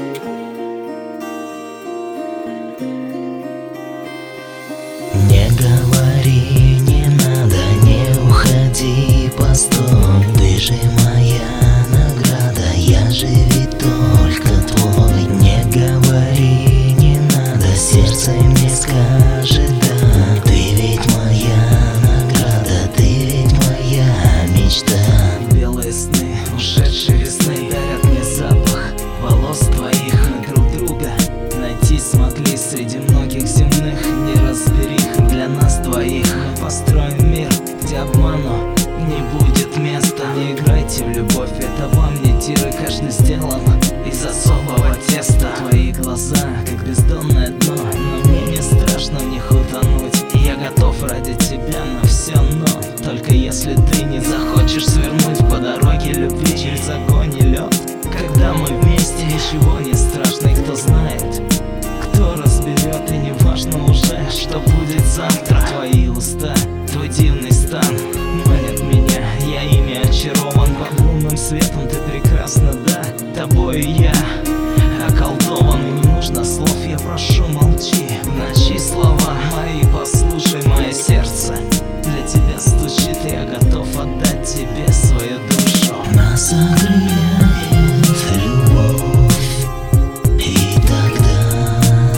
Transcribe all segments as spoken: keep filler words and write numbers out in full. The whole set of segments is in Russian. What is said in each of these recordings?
Не говори, не надо, не уходи, постой. Ты же моя награда, я же ведь только твой. Не говори, не надо, сердце мне скажет да. Ты ведь моя награда, ты ведь моя мечта. Белые сны ушедшей весны дарят мне запах волос твоих друг друга. Найти смогли среди многих земных неразберих. Для нас двоих мы построим мир, где обману не будет места. Не играйте в любовь, это вам не тиры. Каждый сделан из особого теста. Твои глаза, как бездонное дно, но мне не страшно в них утонуть. Я готов ради тебя на все, но только если ты не захочешь свернуть по дороге любви через огонь и лед. Когда мы вместе, ничего не страшно, и кто знает, кто разберет, и не важно уже, что будет завтра. Твои уста, твой дивный стан манят меня, я ими очарован. Под лунным светом ты прекрасна, да, тобою я околдован. И не нужно слов, я прошу, молчи. В ночи слова мои послушай, мое сердце для тебя стучит, и я готов отдать тебе свою душу. Нас огреет любовь, и тогда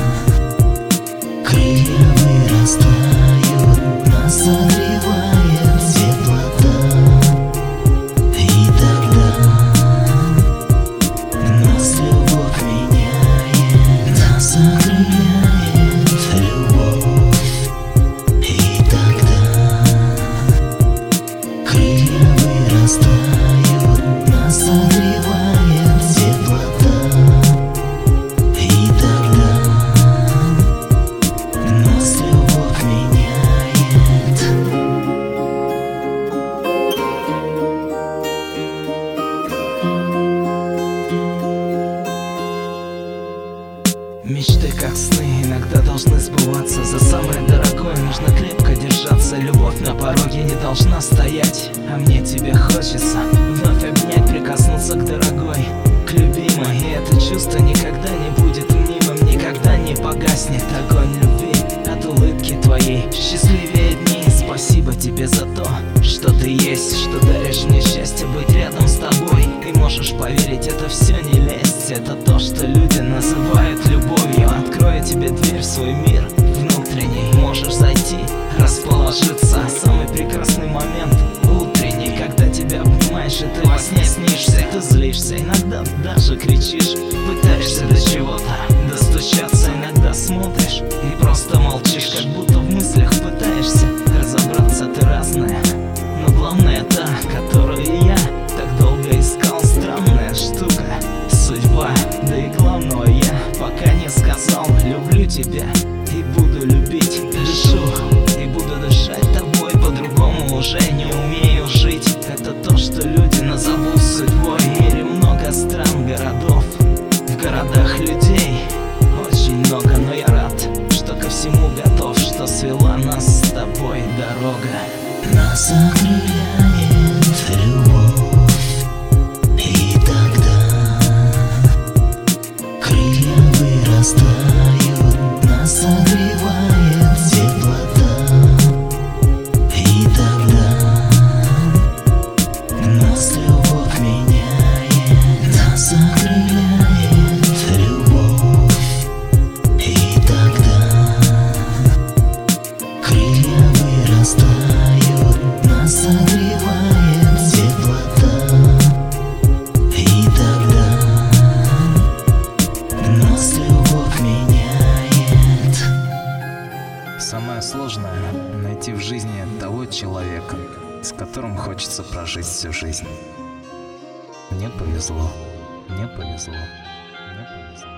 крылья вырастают. Нас согревает теплота, и тогда нас любовь меняет. Нас огреет любовь, и тогда крылья вырастают. Нас согревает теплота, и тогда нас любовь меняет. Мечты как сны иногда должны сбываться. За самое дорогое нужно крепко держаться. Любовь на пороге не должна стоять, а мне тебе хочется вновь обнять, прикоснуться к дорогой, к любимой. И это чувство никогда не будет мнимым, никогда не погаснет огонь любви от улыбки твоей. Счастливее дни, спасибо тебе за то, что ты есть, что даришь мне счастье быть рядом с тобой. Ты можешь поверить, это все не лесть, это то, что люди называют любовью. Открою тебе дверь в свой мир внутренний, можешь зайти, расположиться. Самый прекрасный момент утренний, когда тебя обнимаешь, и ты во сне снишься. Ты злишься, иногда даже кричишь, пытаешься до чего-то достучаться. Иногда смотришь и просто молчишь, как будто в мыслях пытаешься разобраться. Ты разная, но главное та, которую я так долго искал. Странная штука, судьба, да и главного я пока не сказал. Люблю тебя и буду любить, дышу и буду дышать тобой. По-другому уже не умею жить. Это то, что люди назовут судьбой. В мире много стран, городов, в городах людей очень много, но я рад, что ко всему готов, что свела нас с тобой дорога. Нас огреет любовь, и тогда крылья вырастают. Нас согревает теплота, и тогда нас любовь меняет. Нас огреет любовь, и тогда крылья вырастают. Нас согревает теплота, и тогда нас любовь меняет. Самое сложное — найти в жизни того человека, с которым хочется прожить всю жизнь. Мне повезло, мне повезло, мне повезло.